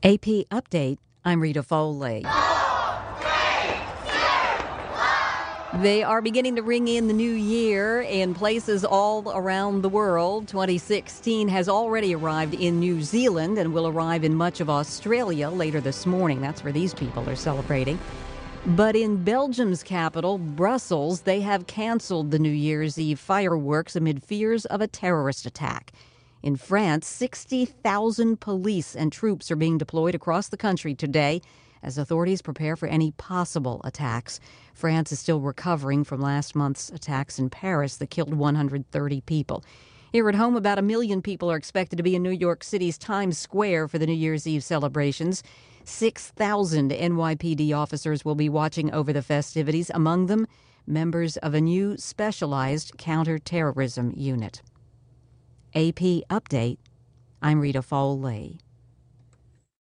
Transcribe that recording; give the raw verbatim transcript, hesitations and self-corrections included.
A P Update, I'm Rita Foley. They are beginning to ring in the new year in places all around the world. twenty sixteen has already arrived in New Zealand and will arrive in much of Australia later this morning. That's where these people are celebrating. But in Belgium's capital, Brussels, they have canceled the New Year's Eve fireworks amid fears of a terrorist attack. In France, sixty thousand police and troops are being deployed across the country today as authorities prepare for any possible attacks. France is still recovering from last month's attacks in Paris that killed one hundred thirty people. Here at home, about a million people are expected to be in New York City's Times Square for the New Year's Eve celebrations. six thousand N Y P D officers will be watching over the festivities, among them members of a new specialized counterterrorism unit. A P Update, I'm Rita Foley.